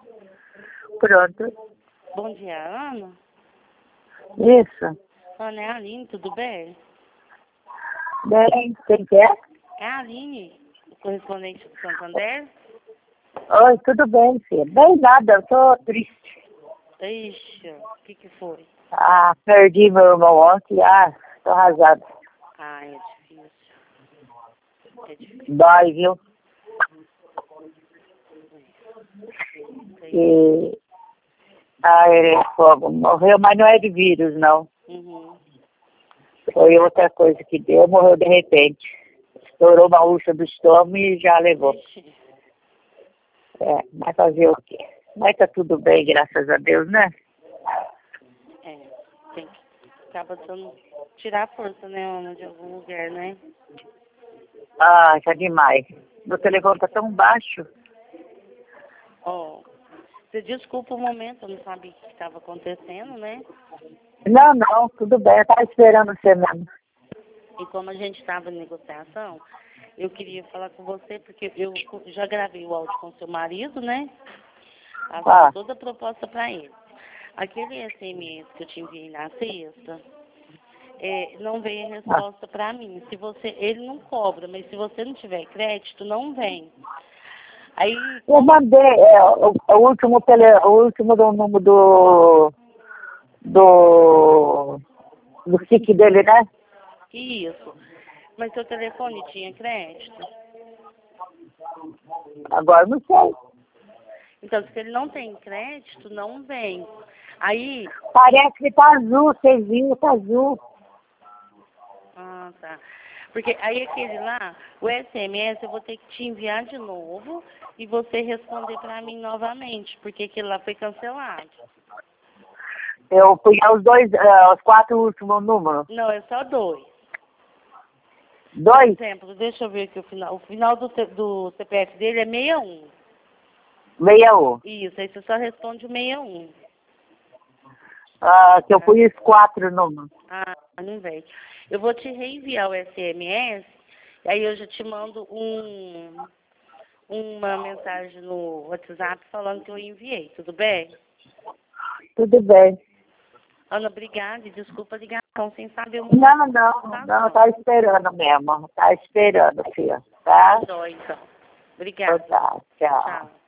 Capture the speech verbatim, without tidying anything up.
Pronto. Bom dia, Ana. Isso. Ana, é a Aline, tudo bem? Bem, quem quer? É a Aline, o correspondente do Santander. Oi, tudo bem, filho? Bem nada, eu tô triste. Ixi, o que que foi? Ah, perdi meu irmão ontem, ah, tô arrasado. Ah, é difícil. É difícil. Dói, viu? Sei. E... Ah, ele é fogo. Morreu, mas não é de vírus, não. Uhum. Foi outra coisa que deu, morreu de repente. Estourou uma úlcera do estômago e já levou. Ixi. É, mas fazer o quê? Mas tá tudo bem, graças a Deus, né? É, tem que acaba dando, tirar a força, né, Ana, de algum lugar, né? Ah, já demais. Meu telefone tá tão baixo. Ó, você desculpa o momento, eu não sabia o que estava acontecendo, né? Não, não, tudo bem, eu tava esperando você mesmo. E como a gente estava em negociação, eu queria falar com você, porque eu já gravei o áudio com seu marido, né? Passando Ah. toda a proposta para ele. Aquele S M S que eu te enviei na sexta, é, não veio a resposta para mim. Se você, ele não cobra, mas se você não tiver crédito, não vem. Aí, Eu mandei é, o, o último tele, o último do número do do do S I C dele, né? isso. Mas seu telefone tinha crédito? Agora não sei. Então, se ele não tem crédito, não vem. Aí... Parece que tá azul, você viu, tá azul. Ah, tá. Porque aí aquele lá, o S M S, eu vou ter que te enviar de novo e você responder para mim novamente, porque aquele lá foi cancelado. Eu fui aos dois, uh, os quatro últimos números. Não, é só dois. Por Dois? exemplo, deixa eu ver aqui o final. O final do, C- do C P F dele é sessenta e um. sessenta e um. Isso, aí você só responde o sessenta e um. Ah, que eu fui os quatro números. Ah, não vem. Eu vou te reenviar o S M S, e aí eu já te mando um, uma mensagem no WhatsApp falando que eu enviei, tudo bem? Tudo bem. Ana, obrigada e desculpa a ligação sem saber o momento. Não, não, não, tá esperando mesmo. Tá esperando, filha. Tá? Tá jóia, então. Então Obrigada. tá, tchau. Tchau.